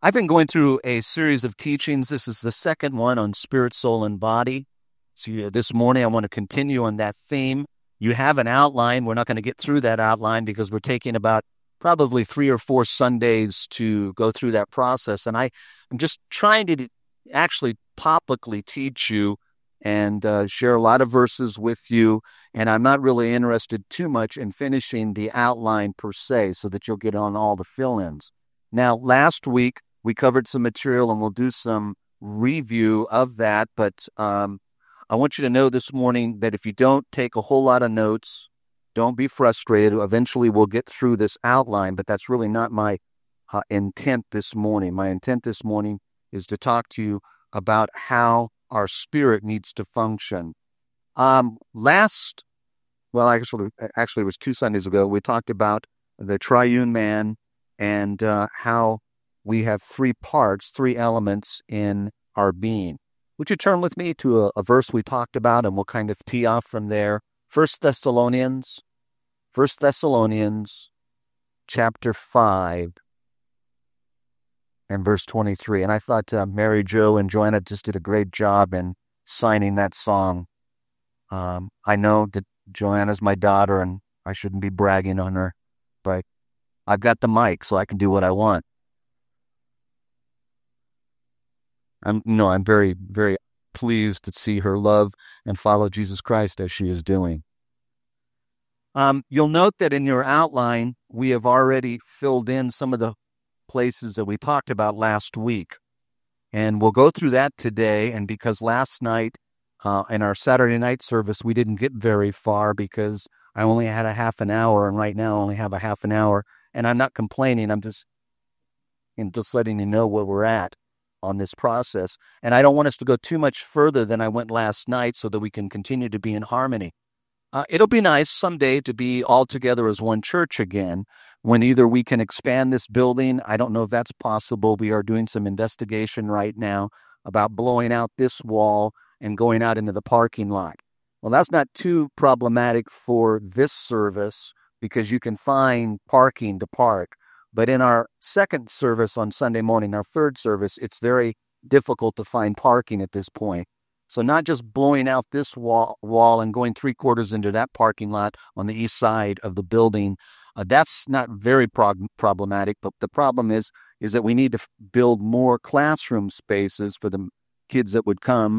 I've been going through a series of teachings. This is the second one on spirit, soul, and body. So this morning I want to continue on that theme. You have an outline. We're not going to get through that outline because we're taking about probably 3 or 4 Sundays to go through that process. And I'm just trying to actually topically teach you and share a lot of verses with you. And I'm not really interested too much in finishing the outline per se so that you'll get on all the fill-ins. Now, last week, we covered some material and we'll do some review of that. But I want you to know this morning that if you don't take a whole lot of notes, don't be frustrated. Eventually, we'll get through this outline, but that's really not my intent this morning. My intent this morning is to talk to you about how our spirit needs to function. Actually, it was 2 Sundays ago, we talked about the triune man and how we have 3 parts, 3 elements in our being. Would you turn with me to a verse we talked about, and we'll kind of tee off from there. 1 Thessalonians chapter 5 and verse 23. And I thought Mary Jo and Joanna just did a great job in signing that song. I know that Joanna's my daughter, and I shouldn't be bragging on her, but I've got the mic, so I can do what I want. I'm very, very pleased to see her love and follow Jesus Christ as she is doing. You'll note that in your outline, we have already filled in some of the places that we talked about last week. And we'll go through that today. And because last night in our Saturday night service, we didn't get very far because I only had a half an hour, and right now I only have a half an hour. And I'm not complaining. I'm just letting you know where we're at on this process. And I don't want us to go too much further than I went last night so that we can continue to be in harmony. It'll be nice someday to be all together as one church again, when either we can expand this building. I don't know if that's possible. We are doing some investigation right now about blowing out this wall and going out into the parking lot. Well, that's not too problematic for this service because you can find parking to park. But in our second service on Sunday morning, our third service, it's very difficult to find parking at this point. So not just blowing out this wall and going 3/4 into that parking lot on the east side of the building, that's not very problematic. But the problem is that we need to build more classroom spaces for the kids that would come.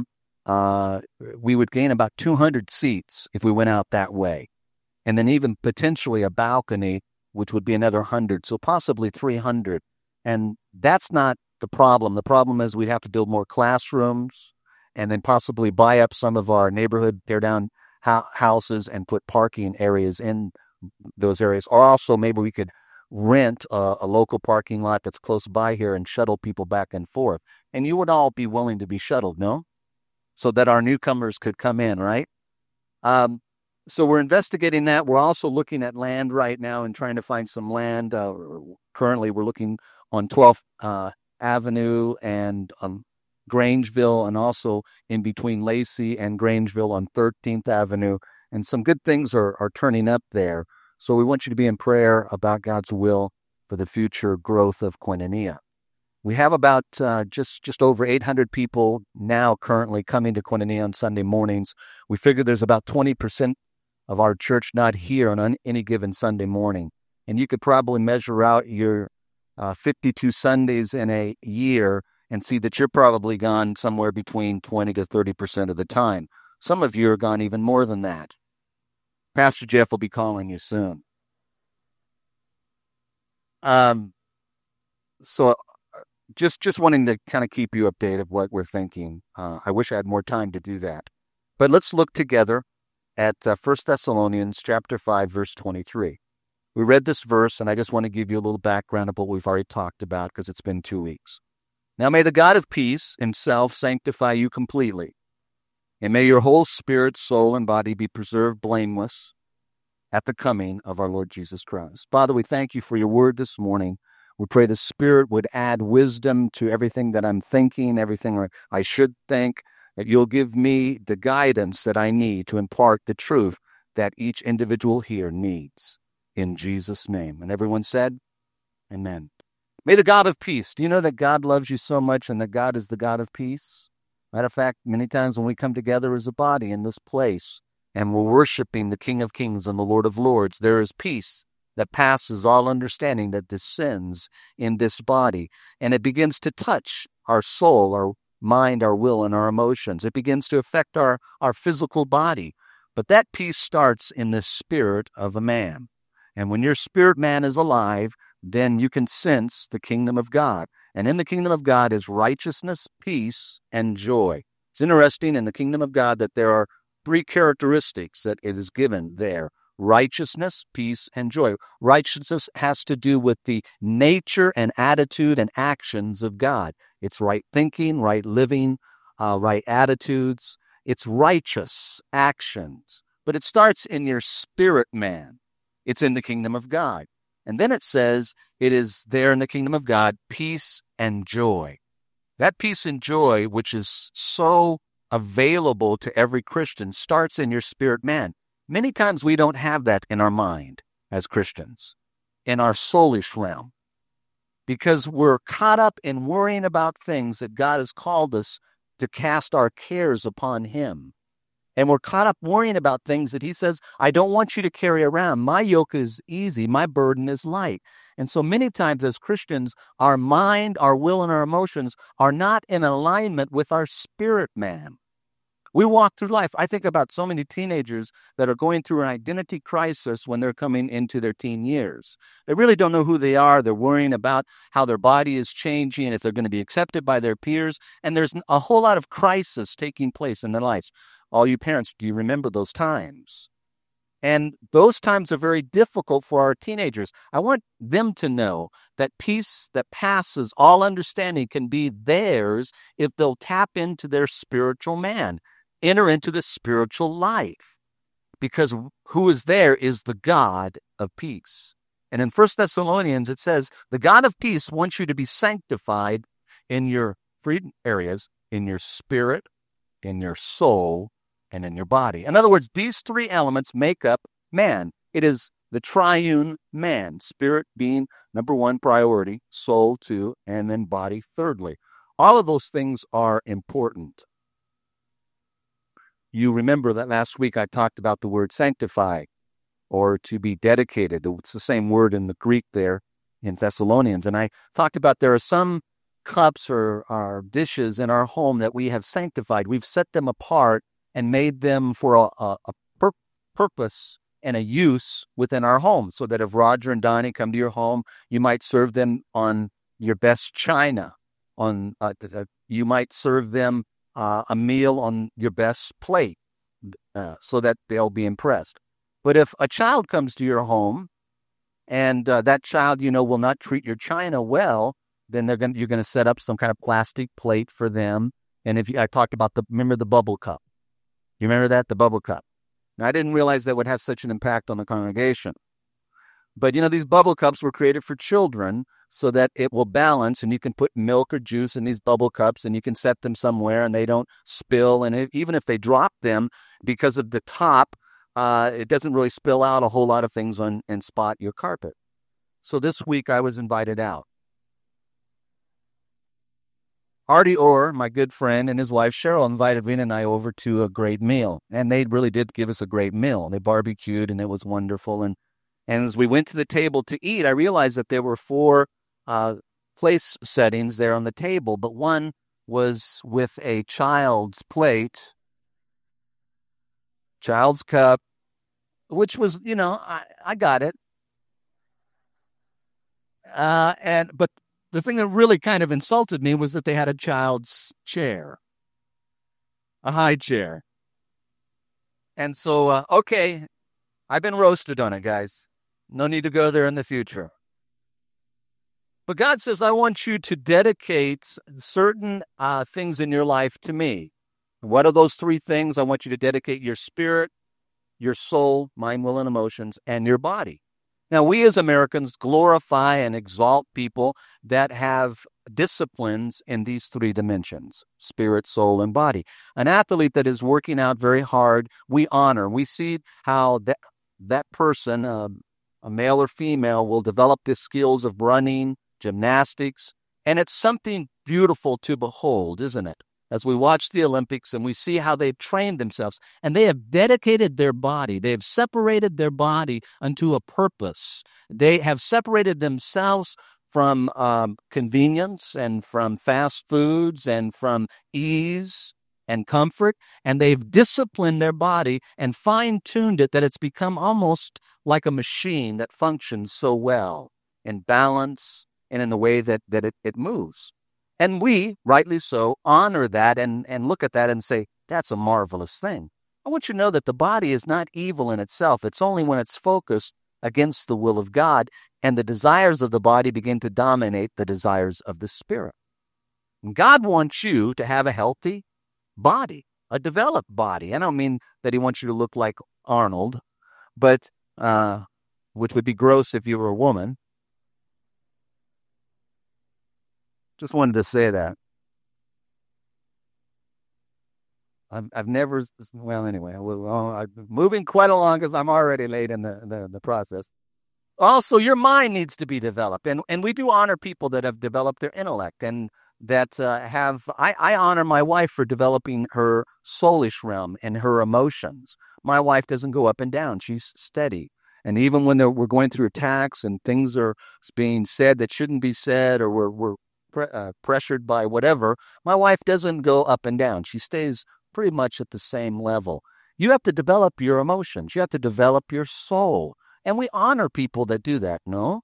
We would gain about 200 seats if we went out that way. And then even potentially a balcony, which would be another 100, so possibly 300. And that's not the problem. The problem is we'd have to build more classrooms and then possibly buy up some of our neighborhood, tear down houses and put parking areas in those areas. Or also maybe we could rent a local parking lot that's close by here and shuttle people back and forth. And you would all be willing to be shuttled, no? So that our newcomers could come in, right? So we're investigating that. We're also looking at land right now and trying to find some land. Currently, we're looking on 12th Avenue and Grangeville, and also in between Lacey and Grangeville on 13th Avenue. And some good things are turning up there. So we want you to be in prayer about God's will for the future growth of Koinonia. We have about just over 800 people now currently coming to Koinonia on Sunday mornings. We figure there's about 20% of our church not here on any given Sunday morning. And you could probably measure out your 52 Sundays in a year and see that you're probably gone somewhere between 20 to 30% of the time. Some of you are gone even more than that. Pastor Jeff will be calling you soon. So just wanting to kind of keep you updated of what we're thinking. I wish I had more time to do that. But let's look together at 1 Thessalonians chapter 5, verse 23. We read this verse, and I just want to give you a little background of what we've already talked about because it's been 2 weeks. Now may the God of peace himself sanctify you completely, and may your whole spirit, soul, and body be preserved blameless at the coming of our Lord Jesus Christ. Father, we thank you for your word this morning. We pray the Spirit would add wisdom to everything that I'm thinking, everything I should think, that you'll give me the guidance that I need to impart the truth that each individual here needs. In Jesus' name. And everyone said, amen. May the God of peace. Do you know that God loves you so much and that God is the God of peace? Matter of fact, many times when we come together as a body in this place and we're worshiping the King of Kings and the Lord of Lords, there is peace that passes all understanding that descends in this body. And it begins to touch our soul, our mind, our will, and our emotions. It begins to affect our physical body. But that peace starts in the spirit of a man. And when your spirit man is alive, then you can sense the kingdom of God. And in the kingdom of God is righteousness, peace, and joy. It's interesting in the kingdom of God that there are three characteristics that it is given there: righteousness, peace, and joy. Righteousness has to do with the nature and attitude and actions of God. It's right thinking, right living, right attitudes. It's righteous actions. But it starts in your spirit man. It's in the kingdom of God. And then it says it is there in the kingdom of God, peace and joy. That peace and joy, which is so available to every Christian, starts in your spirit man. Many times we don't have that in our mind as Christians, in our soulish realm, because we're caught up in worrying about things that God has called us to cast our cares upon Him. And we're caught up worrying about things that He says, I don't want you to carry around. My yoke is easy. My burden is light. And so many times as Christians, our mind, our will, and our emotions are not in alignment with our spirit man. We walk through life. I think about so many teenagers that are going through an identity crisis when they're coming into their teen years. They really don't know who they are. They're worrying about how their body is changing, if they're going to be accepted by their peers. And there's a whole lot of crisis taking place in their lives. All you parents, do you remember those times? And those times are very difficult for our teenagers. I want them to know that peace that passes all understanding can be theirs if they'll tap into their spiritual man, enter into the spiritual life, because who is there is the God of peace. And in 1 Thessalonians, it says, the God of peace wants you to be sanctified in your three areas, in your spirit, in your soul, and in your body. In other words, these three elements make up man. It is the triune man, spirit being number one priority, soul two, and then body thirdly. All of those things are important. You remember that last week I talked about the word sanctify, or to be dedicated. It's the same word in the Greek there in Thessalonians. And I talked about there are some cups or dishes in our home that we have sanctified. We've set them apart and made them for a purpose and a use within our home, so that if Roger and Donnie come to your home, you might serve them on your best china. You might serve them a meal on your best plate, so that they'll be impressed. But if a child comes to your home and that child, will not treat your china well, then you're going to set up some kind of plastic plate for them. And I talked about remember the bubble cup. You remember that? The bubble cup. Now, I didn't realize that would have such an impact on the congregation. But, these bubble cups were created for children so that it will balance, and you can put milk or juice in these bubble cups, and you can set them somewhere, and they don't spill. And even if they drop them, because of the top, it doesn't really spill out a whole lot of things and spot your carpet. So this week I was invited out. Artie Orr, my good friend, and his wife Cheryl invited Rena and I over to a great meal. And they really did give us a great meal. They barbecued, and it was wonderful. And as we went to the table to eat, I realized that there were 4 place settings there on the table, but one was with a child's plate, child's cup, which was, I got it. But the thing that really kind of insulted me was that they had a child's chair, a high chair. And so, okay, I've been roasted on it, guys. No need to go there in the future. But God says, I want you to dedicate certain things in your life to me. What are those 3 things? I want you to dedicate your spirit, your soul, mind, will, and emotions, and your body. Now, we as Americans glorify and exalt people that have disciplines in these 3 dimensions: spirit, soul, and body. An athlete that is working out very hard, we honor. We see how that person, a male or female, will develop the skills of running, gymnastics, and it's something beautiful to behold, isn't it? As we watch the Olympics and we see how they've trained themselves and they have dedicated their body, they have separated their body unto a purpose. They have separated themselves from convenience and from fast foods and from ease and comfort, and they've disciplined their body and fine-tuned it that it's become almost like a machine that functions so well in balance and in the way that it moves. And we, rightly so, honor that and look at that and say, that's a marvelous thing. I want you to know that the body is not evil in itself. It's only when it's focused against the will of God and the desires of the body begin to dominate the desires of the spirit. And God wants you to have a healthy body, a developed body. I don't mean that he wants you to look like Arnold, but which would be gross if you were a woman. Just wanted to say that. I've never, well, anyway, I'm moving quite along because I'm already late in the process. Also, your mind needs to be developed. And we do honor people that have developed their intellect and that I honor my wife for developing her soulish realm and her emotions. My wife doesn't go up and down. She's steady. And even when we're going through attacks and things are being said that shouldn't be said or we're pressured by whatever, my wife doesn't go up and down. She stays pretty much at the same level. You have to develop your emotions. You have to develop your soul. And we honor people that do that, no?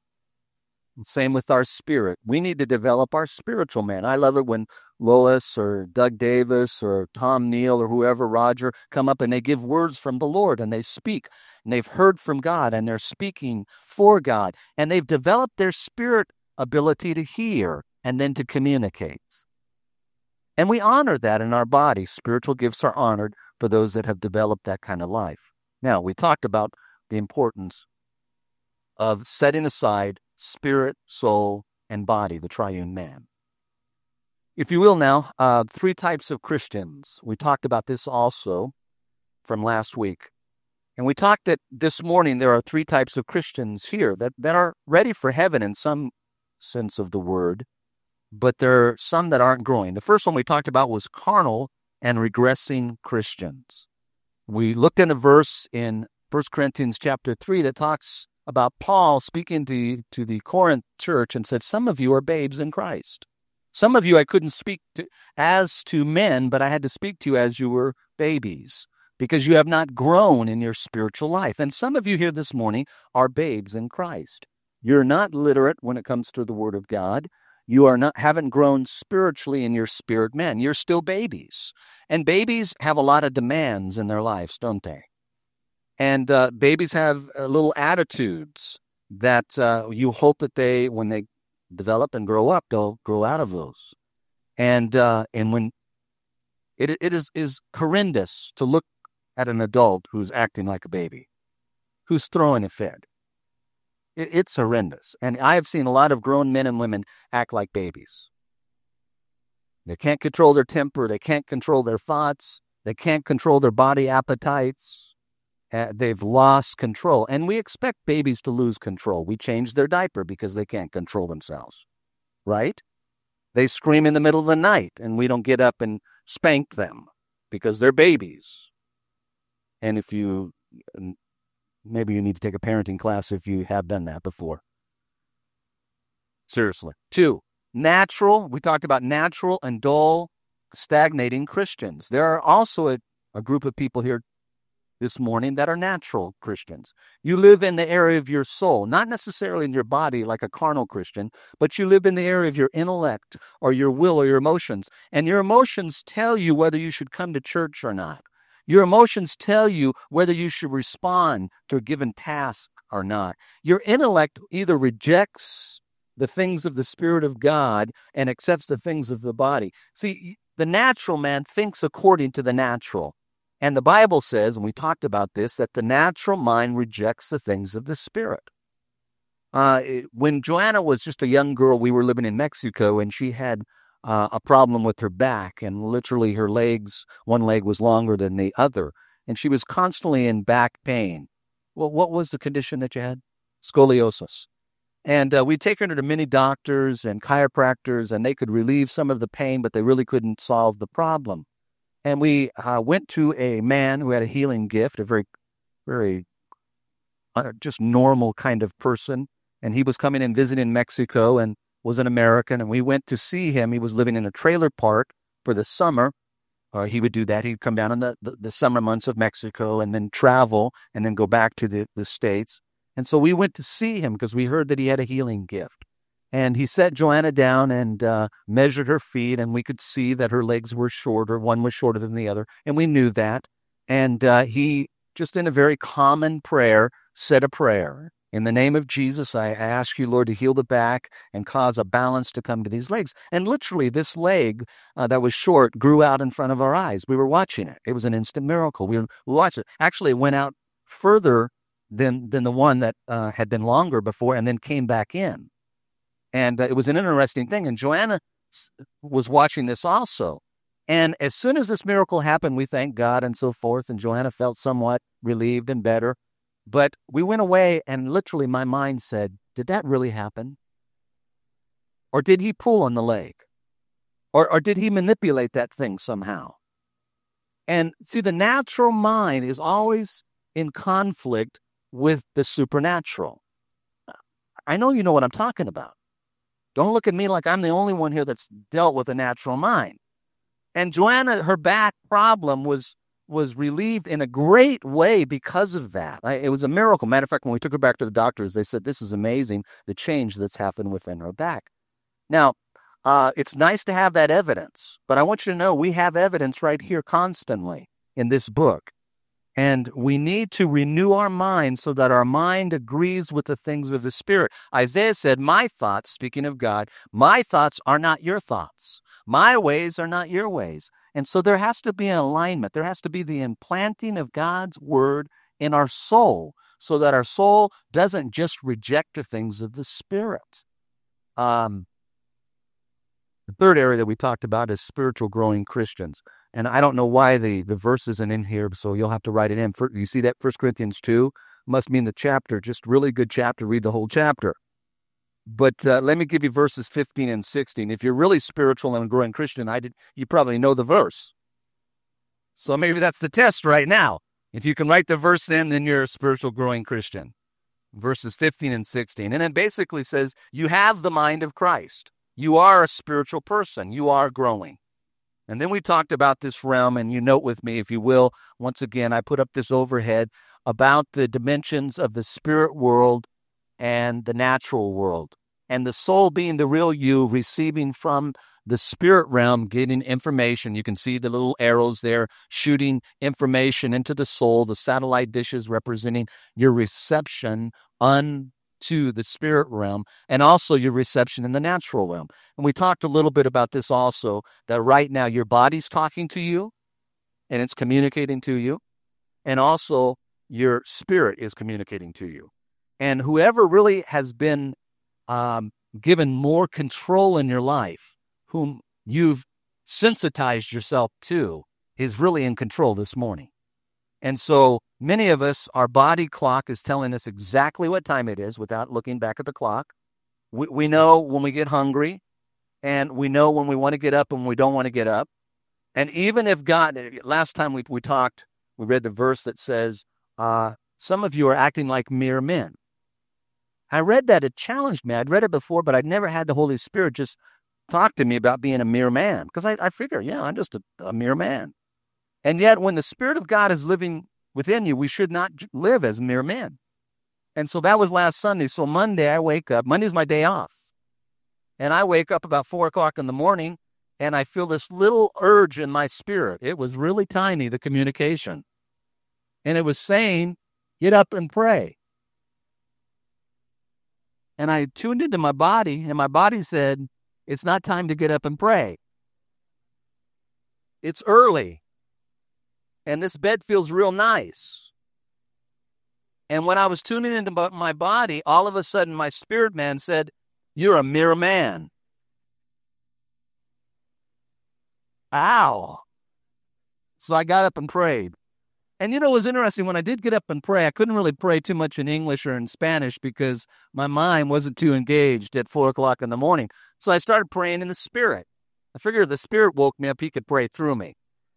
Same with our spirit. We need to develop our spiritual man. I love it when Lois or Doug Davis or Tom Neal or whoever, Roger, come up and they give words from the Lord and they speak. And they've heard from God and they're speaking for God. And they've developed their spirit ability to hear and then to communicate. And we honor that in our body. Spiritual gifts are honored for those that have developed that kind of life. Now, we talked about the importance of setting aside spirit, soul, and body, the triune man. If you will now, 3 types of Christians. We talked about this also from last week. And we talked that this morning there are 3 types of Christians here that are ready for heaven in some sense of the word, but there are some that aren't growing. The first one we talked about was carnal and regressing Christians. We looked at a verse in 1 Corinthians chapter 3 that talks about Paul speaking to the Corinth church and said, some of you are babes in Christ. Some of you I couldn't speak to as to men, but I had to speak to you as you were babies because you have not grown in your spiritual life. And some of you here this morning are babes in Christ. You're not literate when it comes to the Word of God. You haven't grown spiritually in your spirit man. You're still babies. And babies have a lot of demands in their lives, don't they? And babies have little attitudes that you hope that when they develop and grow up, they'll grow out of those. And when it is horrendous to look at an adult who's acting like a baby, who's throwing a fit. It's horrendous. And I have seen a lot of grown men and women act like babies. They can't control their temper. They can't control their thoughts. They can't control their body appetites. They've lost control. And we expect babies to lose control. We change their diaper because they can't control themselves. Right? They scream in the middle of the night and we don't get up and spank them because they're babies. And maybe you need to take a parenting class if you have done that before. Seriously. 2, natural. We talked about natural and dull, stagnating Christians. There are also a group of people here this morning that are natural Christians. You live in the area of your soul, not necessarily in your body like a carnal Christian, but you live in the area of your intellect or your will or your emotions. And your emotions tell you whether you should come to church or not. Your emotions tell you whether you should respond to a given task or not. Your intellect either rejects the things of the Spirit of God and accepts the things of the body. See, the natural man thinks according to the natural. And the Bible says, and we talked about this, that the natural mind rejects the things of the Spirit. When Joanna was just a young girl, we were living in Mexico, and she had a problem with her back, and literally her legs, one leg was longer than the other, and she was constantly in back pain. Well, what was the condition that you had? Scoliosis. And we'd taken her to many doctors and chiropractors, and they could relieve some of the pain, but they really couldn't solve the problem. And we went to a man who had a healing gift, a very, very just normal kind of person. And he was coming and visiting Mexico and was an American. And we went to see him. He was living in a trailer park for the summer. He would do that. He'd come down in the summer months of Mexico and then travel and then go back to the States. And so we went to see him because we heard that he had a healing gift. And he set Joanna down and measured her feet, and we could see that her legs were shorter. One was shorter than the other, and we knew that. And he, just in a very common prayer, said a prayer. In the name of Jesus, I ask you, Lord, to heal the back and cause a balance to come to these legs. And literally, this leg that was short grew out in front of our eyes. We were watching it. It was an instant miracle. We watched it. Actually, it went out further than the one that had been longer before and then came back in. And it was an interesting thing. And Joanna was watching this also. And as soon as this miracle happened, we thanked God and so forth. And Joanna felt somewhat relieved and better. But we went away and literally my mind said, did that really happen? Or did he pull on the leg? Or did he manipulate that thing somehow? And see, the natural mind is always in conflict with the supernatural. I know you know what I'm talking about. Don't look at me like I'm the only one here that's dealt with a natural mind. And Joanna, her back problem was relieved in a great way because of that. It was a miracle. Matter of fact, when we took her back to the doctors, they said, this is amazing, the change that's happened within her back. Now, it's nice to have that evidence, but I want you to know we have evidence right here constantly in this book. And we need to renew our mind so that our mind agrees with the things of the Spirit. Isaiah said, my thoughts, speaking of God, my thoughts are not your thoughts. My ways are not your ways. And so there has to be an alignment. There has to be the implanting of God's word in our soul so that our soul doesn't just reject the things of the Spirit. The third area that we talked about is spiritual growing Christians. And I don't know why the verse isn't in here, so you'll have to write it in. You see that 1 Corinthians 2? Must mean the chapter, just really good chapter, read the whole chapter. But let me give you verses 15 and 16. If you're really spiritual and a growing Christian, you probably know the verse. So maybe that's the test right now. If you can write the verse in, then you're a spiritual growing Christian. Verses 15 and 16. And it basically says, you have the mind of Christ. You are a spiritual person. You are growing. And then we talked about this realm, and you note with me, if you will, once again, I put up this overhead about the dimensions of the spirit world and the natural world. And the soul being the real you, receiving from the spirit realm, getting information. You can see the little arrows there shooting information into the soul, the satellite dishes representing your reception to the spirit realm, and also your reception in the natural realm. And we talked a little bit about this also, that right now your body's talking to you, and it's communicating to you, and also your spirit is communicating to you. And whoever really has been given more control in your life, whom you've sensitized yourself to, is really in control this morning. And so many of us, our body clock is telling us exactly what time it is without looking back at the clock. We know when we get hungry, and we know when we want to get up and when we don't want to get up. And even if God, last time we talked, we read the verse that says, some of you are acting like mere men. I read that, it challenged me. I'd read it before, but I'd never had the Holy Spirit just talk to me about being a mere man. Because I figure, I'm just a mere man. And yet, when the Spirit of God is living within you, we should not live as mere men. And so that was last Sunday. So Monday, I wake up. Monday's my day off. And I wake up about 4 o'clock in the morning, and I feel this little urge in my spirit. It was really tiny, the communication. And it was saying, get up and pray. And I tuned into my body, and my body said, it's not time to get up and pray. It's early. And this bed feels real nice. And when I was tuning into my body, all of a sudden my spirit man said, you're a mere man. Ow. So I got up and prayed. And it was interesting, when I did get up and pray, I couldn't really pray too much in English or in Spanish because my mind wasn't too engaged at 4 o'clock in the morning. So I started praying in the Spirit. I figured if the Spirit woke me up, he could pray through me.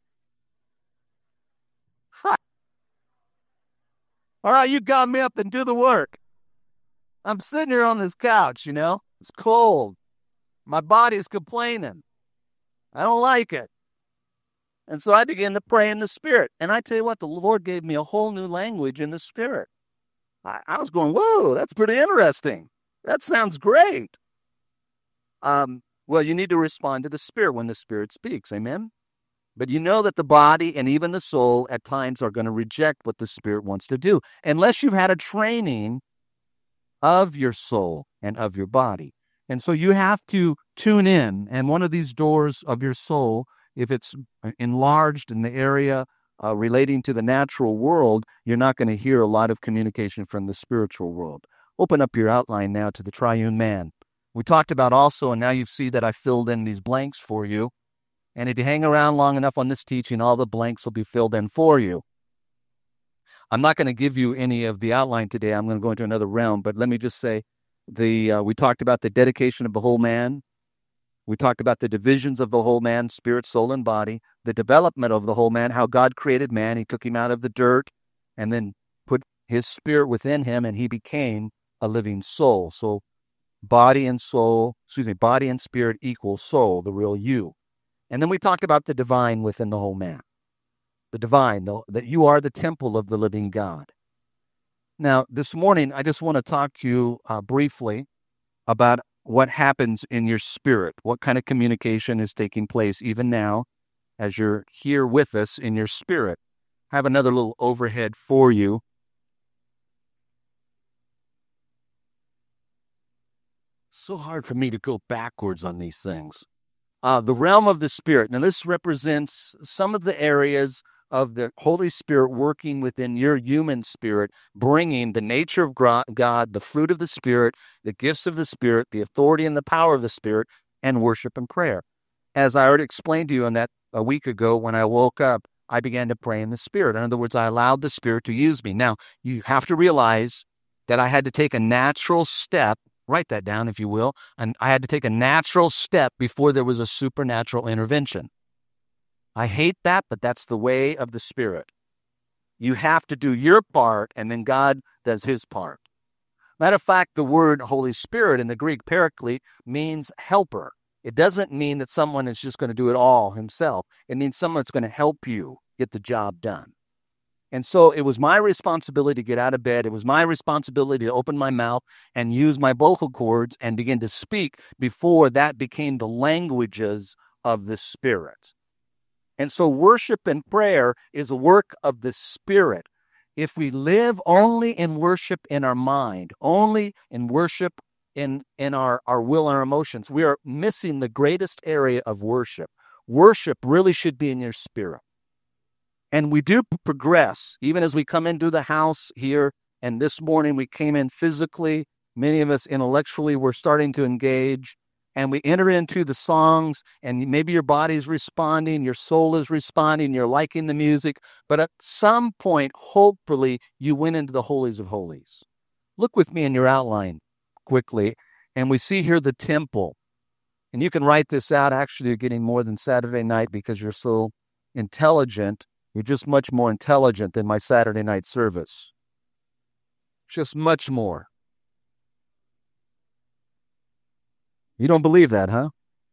All right, you got me up and do the work. I'm sitting here on this couch, It's cold. My body's complaining. I don't like it. And so I began to pray in the Spirit. And I tell you what, the Lord gave me a whole new language in the Spirit. I was going, whoa, that's pretty interesting. That sounds great. Well, you need to respond to the Spirit when the Spirit speaks. Amen? But you know that the body and even the soul at times are going to reject what the Spirit wants to do, unless you've had a training of your soul and of your body. And so you have to tune in. And one of these doors of your soul, if it's enlarged in the area relating to the natural world, you're not going to hear a lot of communication from the spiritual world. Open up your outline now to the triune man. We talked about also, and now you see that I filled in these blanks for you. And if you hang around long enough on this teaching, all the blanks will be filled in for you. I'm not going to give you any of the outline today. I'm going to go into another realm, but let me just say, we talked about the dedication of the whole man. We talked about the divisions of the whole man, spirit, soul, and body, the development of the whole man, how God created man. He took him out of the dirt and then put his spirit within him, and he became a living soul. So body and spirit equals soul, the real you. And then we talked about the divine within the whole man. The divine, that you are the temple of the living God. Now, this morning, I just want to talk to you briefly about what happens in your spirit, what kind of communication is taking place even now as you're here with us in your spirit. I have another little overhead for you. So hard for me to go backwards on these things. The realm of the Spirit. Now, this represents some of the areas of the Holy Spirit working within your human spirit, bringing the nature of God, the fruit of the Spirit, the gifts of the Spirit, the authority and the power of the Spirit, and worship and prayer. As I already explained to you on that a week ago, when I woke up, I began to pray in the Spirit. In other words, I allowed the Spirit to use me. Now, you have to realize that I had to take a natural step. Write that down, if you will. And I had to take a natural step before there was a supernatural intervention. I hate that, but that's the way of the Spirit. You have to do your part, and then God does his part. Matter of fact, the word Holy Spirit in the Greek, paraclete, means helper. It doesn't mean that someone is just going to do it all himself. It means someone that's going to help you get the job done. And so it was my responsibility to get out of bed. It was my responsibility to open my mouth and use my vocal cords and begin to speak before that became the languages of the Spirit. And so worship and prayer is a work of the Spirit. If we live only in worship in our mind, only in worship in our will and our emotions, we are missing the greatest area of worship. Worship really should be in your spirit. And we do progress, even as we come into the house here. And this morning we came in physically. Many of us intellectually were starting to engage. And we enter into the songs, and maybe your body's responding, your soul is responding, you're liking the music. But at some point, hopefully, you went into the holies of holies. Look with me in your outline quickly. And we see here the temple. And you can write this out. Actually, you're getting more than Saturday night because you're so intelligent. You're just much more intelligent than my Saturday night service. Just much more. You don't believe that, huh?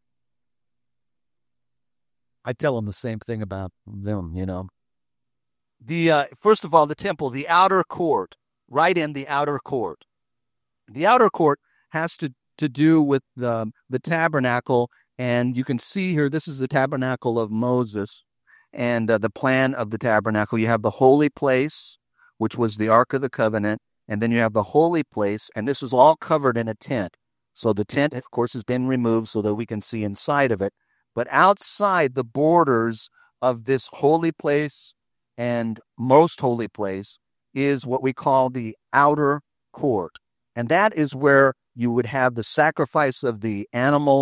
I tell them the same thing about them, First of all, the temple, the outer court, right in the outer court. The outer court has to do with the tabernacle, and you can see here, this is the tabernacle of Moses. And the plan of the tabernacle, you have the holy place, which was the Ark of the Covenant, and then you have the holy place, and this is all covered in a tent. So the tent, of course, has been removed so that we can see inside of it. But outside the borders of this holy place and most holy place is what we call the outer court. And that is where you would have the sacrifice of the animals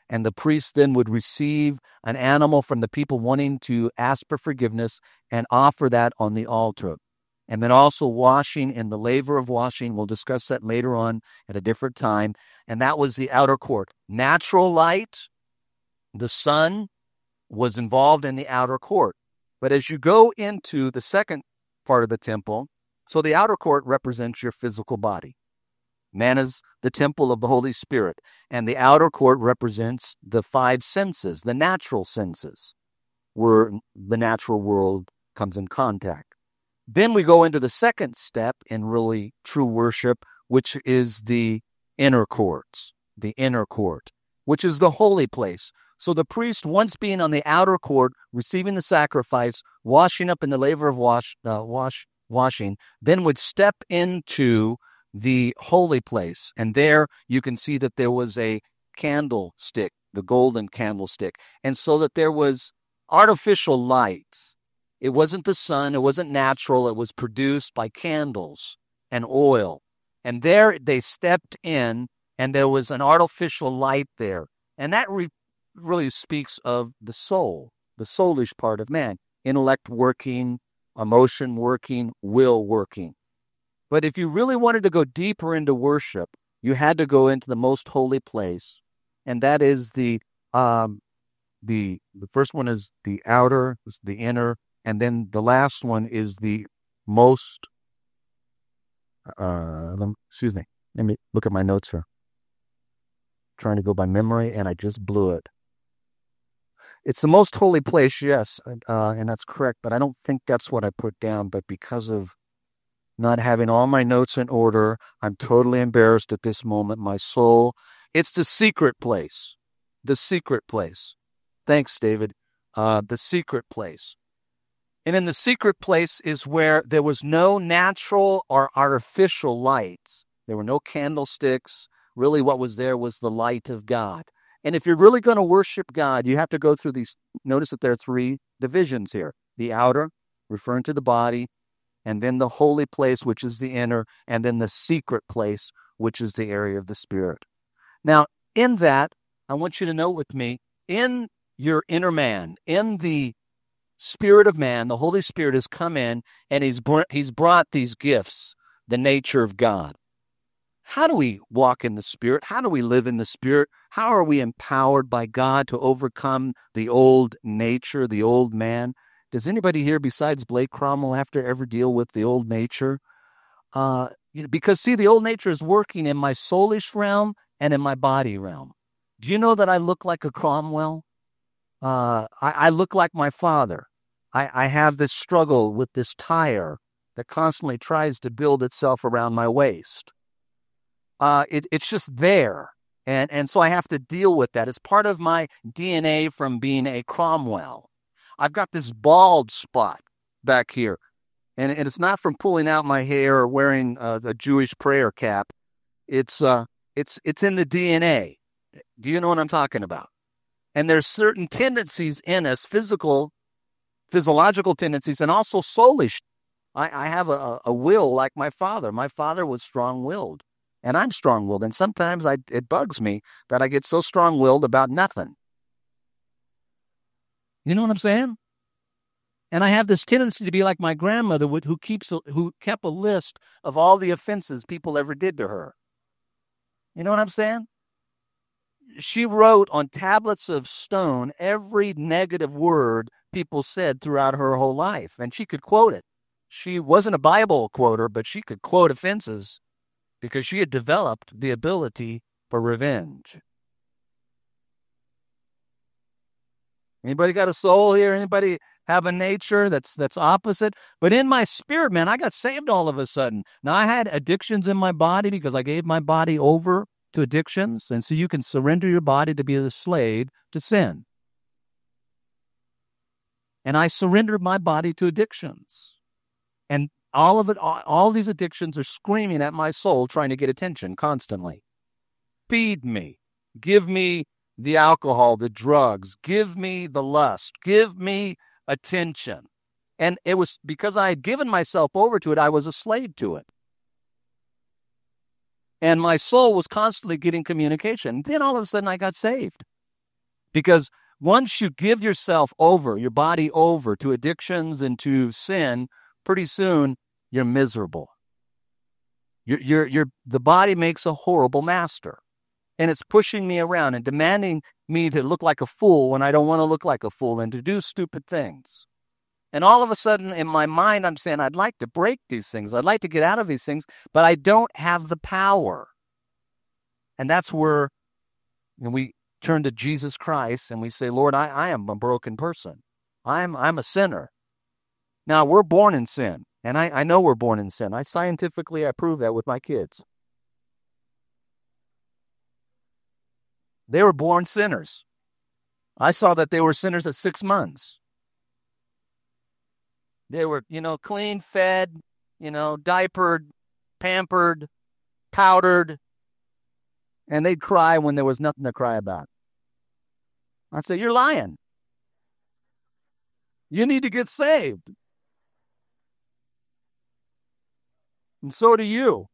and the priest then would receive an animal from the people wanting to ask for forgiveness and offer that on the altar. And then also washing in the laver of washing. We'll discuss that later on at a different time. And that was the outer court. Natural light, the sun, was involved in the outer court. But as you go into the second part of the temple, so the outer court represents your physical body. Man is the temple of the Holy Spirit, and the outer court represents the five senses, the natural senses, where the natural world comes in contact. Then we go into the second step in really true worship, which is the inner courts, the inner court, which is the holy place. So the priest, once being on the outer court, receiving the sacrifice, washing up in the laver of washing, then would step into the holy place. And there you can see that there was a candlestick, the golden candlestick. And so that there was artificial lights. It wasn't the sun, it wasn't natural, it was produced by candles and oil. And there they stepped in, and there was an artificial light there. And that really speaks of the soul, the soulish part of man. Intellect working, emotion working, will working. But if you really wanted to go deeper into worship, you had to go into the most holy place. And that is the first one is the outer, the inner, and then the last one is the most, excuse me, let me look at my notes here. Trying to go by memory, and I just blew it. It's the most holy place, yes, and that's correct, but I don't think that's what I put down. But because of not having all my notes in order, I'm totally embarrassed at this moment. My soul, it's the secret place. The secret place. Thanks, David. The secret place. And in the secret place is where there was no natural or artificial lights. There were no candlesticks. Really what was there was the light of God. And if you're really going to worship God, you have to go through these. Notice that there are three divisions here. The outer, referring to the body, and then the holy place, which is the inner, and then the secret place, which is the area of the spirit. Now, in that, I want you to know with me, in your inner man, in the Spirit of man, the Holy Spirit has come in, and he's brought these gifts, the nature of God. How do we walk in the Spirit? How do we live in the Spirit? How are we empowered by God to overcome the old nature, the old man? Does anybody here besides Blake Cromwell have to ever deal with the old nature? Because, see, the old nature is working in my soulish realm and in my body realm. Do you know that I look like a Cromwell? I look like my father. I have this struggle with this tire that constantly tries to build itself around my waist. It's just there. And so I have to deal with that. It's part of my DNA from being a Cromwell. I've got this bald spot back here. And it's not from pulling out my hair or wearing a Jewish prayer cap. It's in the DNA. Do you know what I'm talking about? And there's certain tendencies in us, physiological tendencies, and also soulish. I have a will like my father. My father was strong-willed, and I'm strong-willed. And sometimes it bugs me that I get so strong-willed about nothing. You know what I'm saying? And I have this tendency to be like my grandmother, who kept a list of all the offenses people ever did to her. You know what I'm saying? She wrote on tablets of stone every negative word people said throughout her whole life, and she could quote it. She wasn't a Bible quoter, but she could quote offenses because she had developed the ability for revenge. Anybody got a soul here? Anybody have a nature that's opposite? But in my spirit, man, I got saved all of a sudden. Now, I had addictions in my body because I gave my body over to addictions. And so you can surrender your body to be a slave to sin. And I surrendered my body to addictions. And all of it, all these addictions are screaming at my soul, trying to get attention constantly. Feed me. Give me the alcohol, the drugs. Give me the lust. Give me attention. And it was because I had given myself over to it, I was a slave to it. And my soul was constantly getting communication. Then all of a sudden I got saved. Because once you give yourself over, your body over to addictions and to sin, pretty soon you're miserable. The body makes a horrible master. And it's pushing me around and demanding me to look like a fool when I don't want to look like a fool and to do stupid things. And all of a sudden, in my mind, I'm saying, I'd like to break these things. I'd like to get out of these things, but I don't have the power. And that's where we turn to Jesus Christ and we say, Lord, I am a broken person. I'm a sinner. Now, we're born in sin, and I know we're born in sin. I prove that with my kids. They were born sinners. I saw that they were sinners at 6 months. They were, clean, fed, diapered, pampered, powdered, and they'd cry when there was nothing to cry about. I said, you're lying. You need to get saved. And so do you.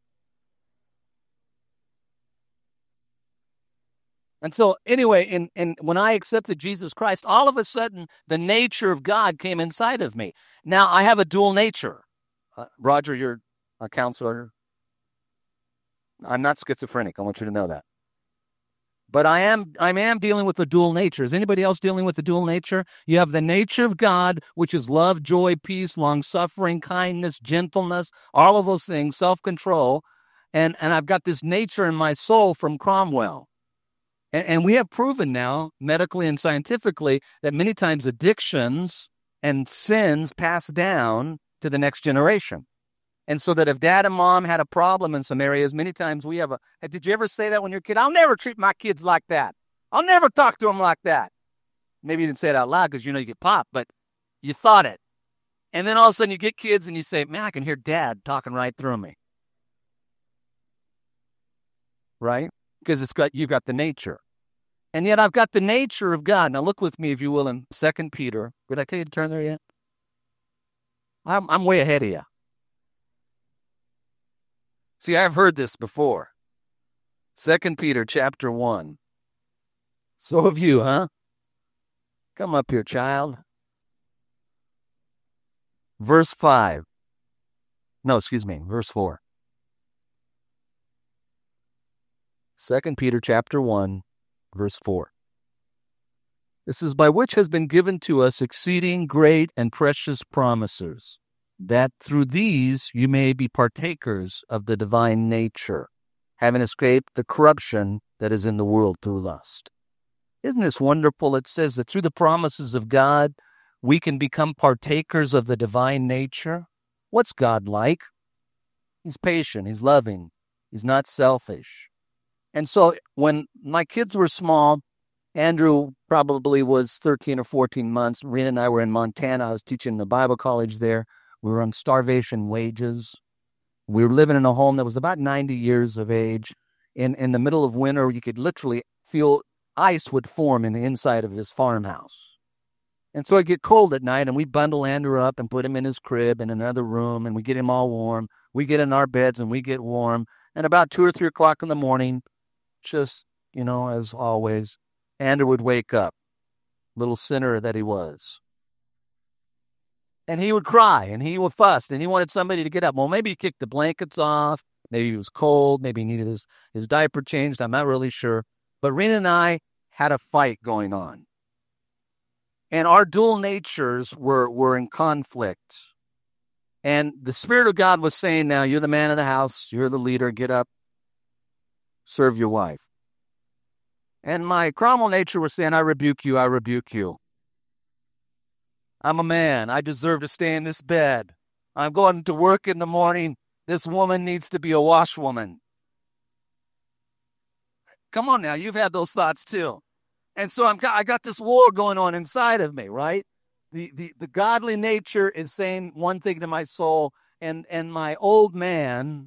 And so anyway, and when I accepted Jesus Christ, all of a sudden, the nature of God came inside of me. Now, I have a dual nature. Roger, you're a counselor. I'm not schizophrenic. I want you to know that. But I am dealing with the dual nature. Is anybody else dealing with the dual nature? You have the nature of God, which is love, joy, peace, long-suffering, kindness, gentleness, all of those things, self-control. And I've got this nature in my soul from Cromwell. And we have proven now, medically and scientifically, that many times addictions and sins pass down to the next generation. And so that if dad and mom had a problem in some areas, many times we have did you ever say that when you're a kid? I'll never treat my kids like that. I'll never talk to them like that. Maybe you didn't say it out loud because you get popped, but you thought it. And then all of a sudden you get kids and you say, man, I can hear dad talking right through me. Right? Because you've got the nature. And yet I've got the nature of God. Now look with me, if you will, in 2 Peter. Did I tell you to turn there yet? I'm way ahead of you. See, I've heard this before. 2 Peter chapter 1. So have you, huh? Come up here, child. Verse 5. No, excuse me, verse 4. 2 Peter chapter 1, verse 4. This is by which has been given to us exceeding great and precious promises, that through these you may be partakers of the divine nature, having escaped the corruption that is in the world through lust. Isn't this wonderful? It says that through the promises of God, we can become partakers of the divine nature. What's God like? He's patient. He's loving. He's not selfish. And so when my kids were small, Andrew probably was 13 or 14 months. Rena and I were in Montana. I was teaching in the Bible college there. We were on starvation wages. We were living in a home that was about 90 years of age. In the middle of winter, you could literally feel ice would form in the inside of this farmhouse. And so it'd get cold at night, and we bundle Andrew up and put him in his crib in another room, and we get him all warm. We get in our beds, and we get warm. And about 2 or 3 o'clock in the morning, just, as always, Andrew would wake up, little sinner that he was. And he would cry, and he would fuss, and he wanted somebody to get up. Well, maybe he kicked the blankets off. Maybe he was cold. Maybe he needed his diaper changed. I'm not really sure. But Rena and I had a fight going on. And our dual natures were in conflict. And the Spirit of God was saying, now, you're the man of the house. You're the leader. Get up. Serve your wife. And my Cromwell nature was saying, I rebuke you. I rebuke you. I'm a man. I deserve to stay in this bed. I'm going to work in the morning. This woman needs to be a washwoman. Come on now. You've had those thoughts too. And so I got this war going on inside of me, right? The godly nature is saying one thing to my soul, and my old man,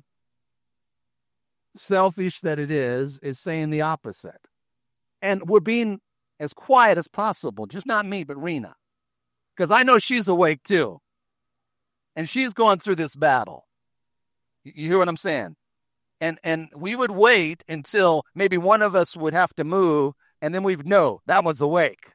selfish that it is saying the opposite. And we're being as quiet as possible, just not me, but Rena. Because I know she's awake too. And she's going through this battle. You hear what I'm saying? And we would wait until maybe one of us would have to move, and then we'd know that one's awake.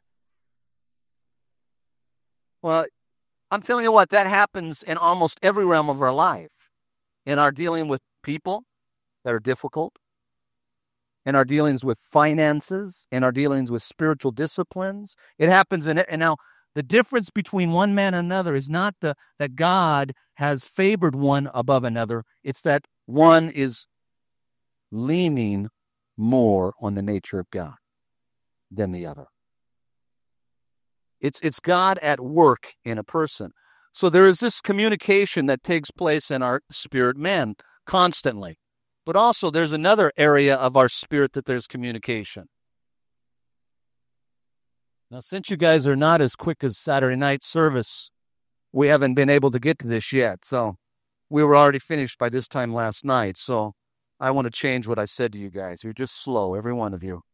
Well, I'm telling you what, that happens in almost every realm of our life. In our dealing with people that are difficult, in our dealings with finances, in our dealings with spiritual disciplines. It happens in it. And now the difference between one man and another is not that God has favored one above another. It's that one is leaning more on the nature of God than the other. It's God at work in a person. So there is this communication that takes place in our spirit man constantly. But also there's another area of our spirit that there's communication. Now, since you guys are not as quick as Saturday night service, we haven't been able to get to this yet. So we were already finished by this time last night. So I want to change what I said to you guys. You're just slow, every one of you.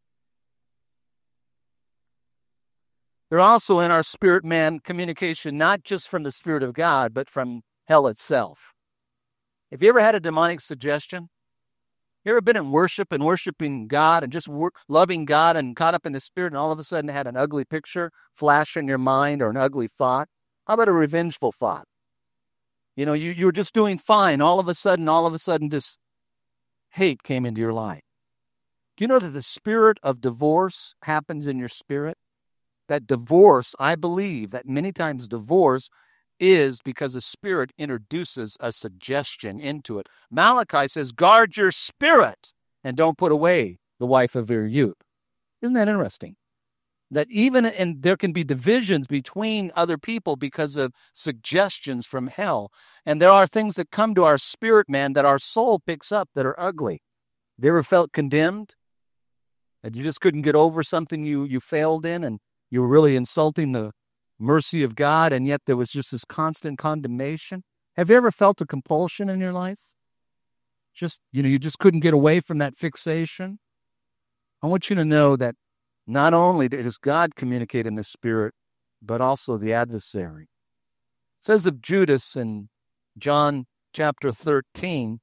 They're also in our spirit man communication, not just from the Spirit of God, but from hell itself. Have you ever had a demonic suggestion? You ever been in worship and worshiping God and just loving God and caught up in the Spirit and all of a sudden had an ugly picture flash in your mind or an ugly thought? How about a revengeful thought? You know, you were just doing fine. All of a sudden, this hate came into your life. Do you know that the spirit of divorce happens in your spirit? That divorce, I believe that many times divorce is because the Spirit introduces a suggestion into it. Malachi says, guard your spirit and don't put away the wife of your youth. Isn't that interesting? That even there can be divisions between other people because of suggestions from hell. And there are things that come to our spirit man that our soul picks up that are ugly. Have you ever felt condemned? That you just couldn't get over something you failed in and you were really insulting the mercy of God, and yet there was just this constant condemnation? Have you ever felt a compulsion in your life? You just couldn't get away from that fixation? I want you to know that not only does God communicate in the Spirit, but also the adversary. It says of Judas in John chapter 13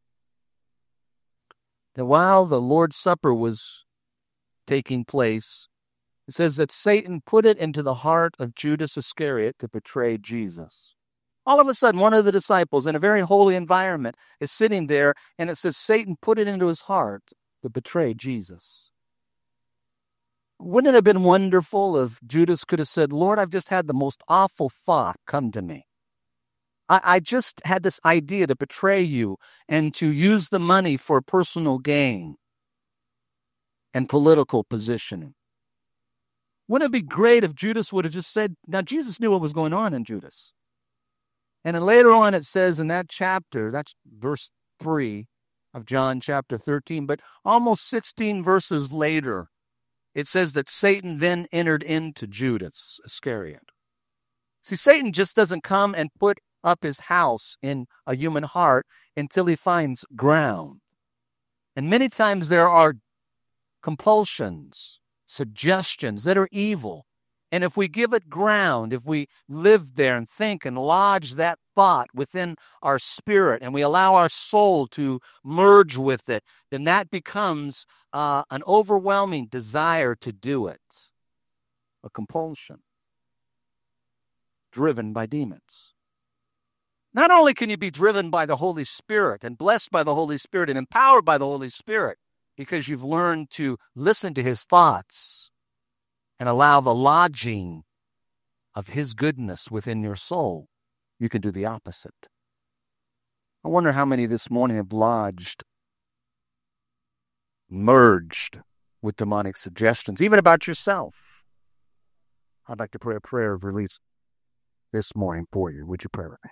that while the Lord's Supper was taking place, it says that Satan put it into the heart of Judas Iscariot to betray Jesus. All of a sudden, one of the disciples in a very holy environment is sitting there, and it says Satan put it into his heart to betray Jesus. Wouldn't it have been wonderful if Judas could have said, Lord, I've just had the most awful thought come to me. I just had this idea to betray you and to use the money for personal gain and political positioning. Wouldn't it be great if Judas would have just said, now Jesus knew what was going on in Judas. And then later on it says in that chapter, that's verse 3 of John chapter 13, but almost 16 verses later, it says that Satan then entered into Judas Iscariot. See, Satan just doesn't come and put up his house in a human heart until he finds ground. And many times there are compulsions, suggestions that are evil. And if we give it ground, if we live there and think and lodge that thought within our spirit and we allow our soul to merge with it, then that becomes an overwhelming desire to do it. A compulsion driven by demons. Not only can you be driven by the Holy Spirit and blessed by the Holy Spirit and empowered by the Holy Spirit, because you've learned to listen to his thoughts and allow the lodging of his goodness within your soul, you can do the opposite. I wonder how many this morning have merged with demonic suggestions, even about yourself. I'd like to pray a prayer of release this morning for you. Would you pray with me?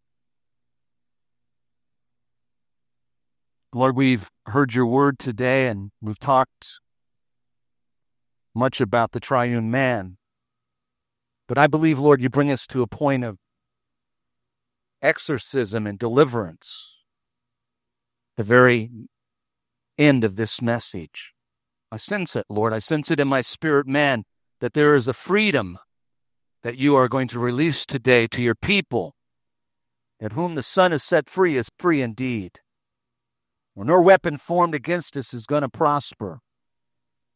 Lord, we've heard your word today, and we've talked much about the triune man. But I believe, Lord, you bring us to a point of exorcism and deliverance, the very end of this message. I sense it, Lord. I sense it in my spirit, man, that there is a freedom that you are going to release today to your people, that whom the Son has set free is free indeed. No weapon formed against us is going to prosper.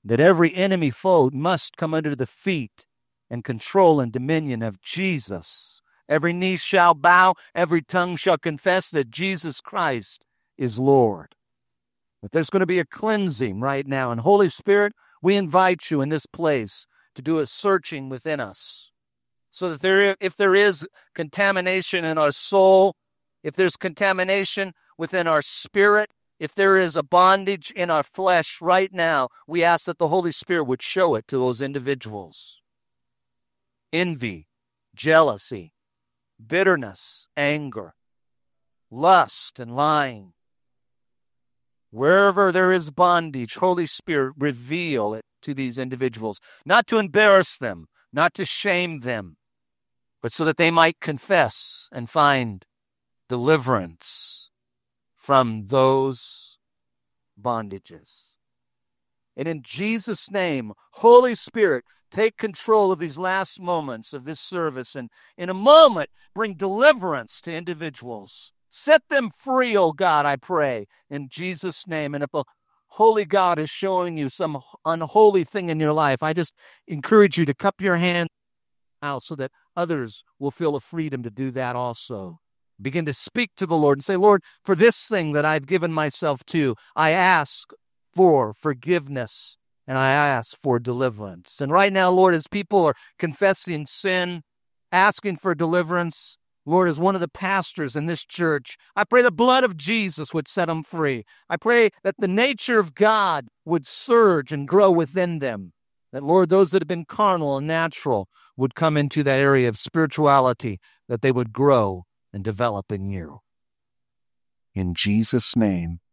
that every enemy foe must come under the feet and control and dominion of Jesus. Every knee shall bow, every tongue shall confess that Jesus Christ is Lord. But there's going to be a cleansing right now. And Holy Spirit, we invite you in this place to do a searching within us, so that if there is contamination in our soul, if there's contamination within our spirit, if there is a bondage in our flesh right now, we ask that the Holy Spirit would show it to those individuals. Envy, jealousy, bitterness, anger, lust, and lying. Wherever there is bondage, Holy Spirit, reveal it to these individuals, not to embarrass them, not to shame them, but so that they might confess and find deliverance from those bondages. And in Jesus' name, Holy Spirit, take control of these last moments of this service, and in a moment, bring deliverance to individuals. Set them free, oh God, I pray, in Jesus' name. And if a holy God is showing you some unholy thing in your life, I just encourage you to cup your hand out so that others will feel a freedom to do that also. Begin to speak to the Lord and say, Lord, for this thing that I've given myself to, I ask for forgiveness and I ask for deliverance. And right now, Lord, as people are confessing sin, asking for deliverance, Lord, as one of the pastors in this church, I pray the blood of Jesus would set them free. I pray that the nature of God would surge and grow within them. That, Lord, those that have been carnal and natural would come into that area of spirituality, that they would grow and develop in you. In Jesus' name,